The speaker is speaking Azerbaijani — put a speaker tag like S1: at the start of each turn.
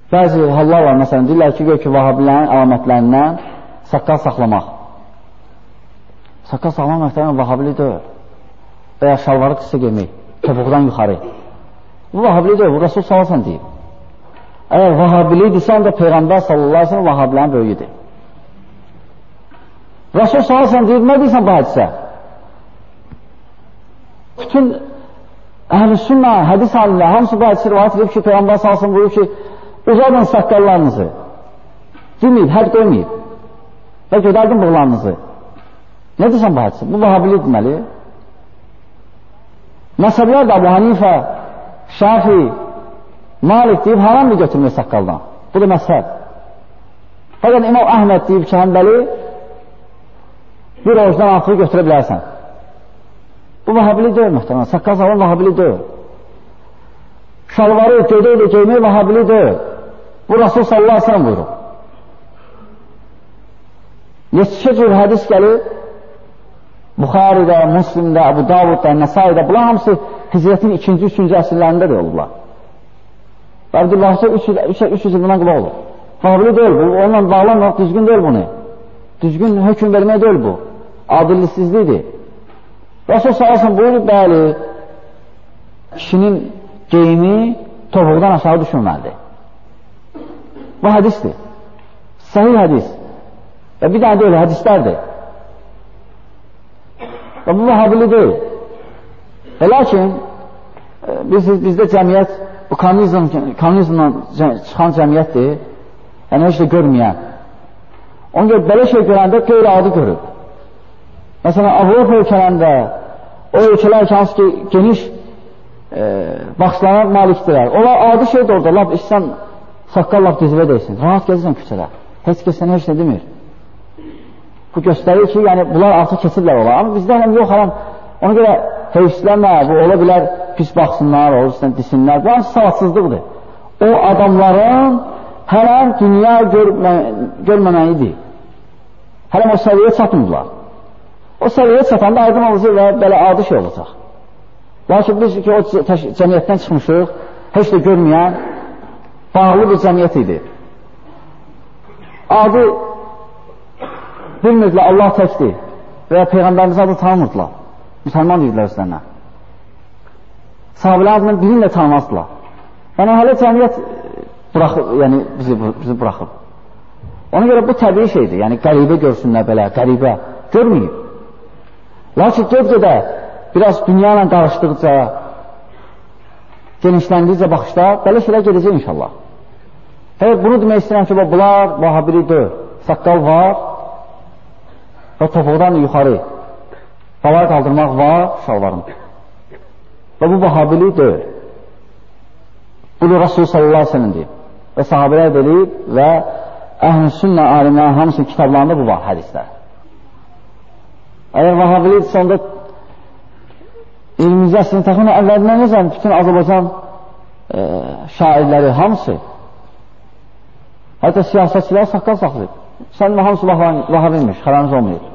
S1: Bəzi hallar var, məsələn, deyirlər ki, vahabilərin əlamətlərindən saqqal saxlamaq. Saqqal saxlamaq məktəbinin vahabili deyil. Və ya şalvarı qısa geymək, topuqdan yuxarı. Bu vahabili deyil, bu Rasul sallallahu deyib. Əgər vahabili desən də Peyğəmbər sallallahu aleyhi ve sellem vahabilərin böyüyüdür. Rasul sallallahu deyib, nə deyirsən bu hədisə? Bütün əhl-i sünnə, hədis alimlər, hamısı bu hədisi rivayət edib ki, Peyğəmbər sallallahu aleyhi buyurub ki, uzadın saqqallarınızı. Deməyib, həd qoymayıb. Və gödərdin bığlarınızı. Nə deyirsən bu hədisi? Bu vahabili deməli. Məsəblər də Əbu Hanifə, Şafi, Malik deyib, haram mı götürmək saqqaldan? Bu da məsəb. Fəqət İmam Əhməd deyib ki, həmbəli, bir orucdan artığı götürə bilərsən. Bu vahabili deyil mühtəmən. Saqqal saxlamaq vahabili deyil. Şalvarı gödə ilə geymək vahabili deyil. Bu Rasul sallallahu aleyhi ve sellem buyurur. Neçə cür hədis gəlir, Buxaridə, Müslimdə, Əbu Davudda, Nəsaidə, bunlar hamısı Hicrətin 2-ci, 3-cü əsrlərində də olurlar. Abdullahca 300 il bundan qulaq olur. Vahabili deyil bu, onunla bağlanmaq düzgün deyil bunu. Düzgün hökm vermək deyil bu. Adillisizlikdir. Rasul sallallahu buyurur, bəli, kişinin geyimi topuqdan aşağı düşürməlidir. Bu hədisdir. Sahih hədis. Və bir dənə deyil, hədislərdir. Və bu vahabili deyil. Və lakin, bizdə cəmiyyət, bu kommunizmdən çıxan cəmiyyətdir, yəni heç də görməyən. Ona görə, belə şey görəndə qeyri-adi görüb. Məsələn, Avropa ölkələrində, o ölkələr ki, hansı ki, geniş baxışlara malikdirlər. Onlar adi şeydir orada, laf işsən, saqqal laf dizivə deyilsin, rahat gəzirsən küçədə. Heç kəs sənə heç nə demir. Bu göstərir ki, yəni, bunlar artıq keçirlər olar. Amma bizdə hələm yox, hələm, ona görə heyfsləmə, bu ola bilər, pis baxsınlar, o üstdən disinlər. Bu hansı savadsızlıqdır. O adamların hələm dünya görməməlidir. Hələm o səviyyə çatmırlar. O səviyyə çatanda aydın olacaq və belə adi şey olacaq. Lakin biz ki, o cəmiyyətdən çıxmışıq, heç də görməyən, bağlı bir cəmiyyət idi. Adi bilmirdilər, Allah təkdir və ya Peyğəmbərimizi adı tanımırdılar. Müsəlman deyirlər özlərinə. Sahabilə adını bilinlə tanımazdılar. Yəni, hələ cəmiyyət yəni, bizi buraxıb. Ona görə bu təbii şeydir. Yəni, qəribə görsünlər belə, qəribə. Görməyib. Lakin gör-gedə biraz dünya ilə qarışdıqca, genişləndikcə baxışda, belə şeylər gedəcək inşallah. Hələ bunu demək istəyirəm ki, bunlar vahabili deyil. Saqqal var və topuqdan yuxarı qalar qaldırmaq var şalvarın. Və bu vahabili deyil. Bunu Rasul sallallahu aleyhi ve sellem deyib. Və sahabələr deyib və əhl-i sünnə alimlərin hamısının kitablarında bu var hədislər. Əgər vahabili sonda ilmizə əslində təxminə əvvəlindən necə bütün Azərbaycan şairləri hamısı hətta siyasətçilər saqqal saxlayıb. Sən hamısı vahabilmiş, xəranız olmayıb.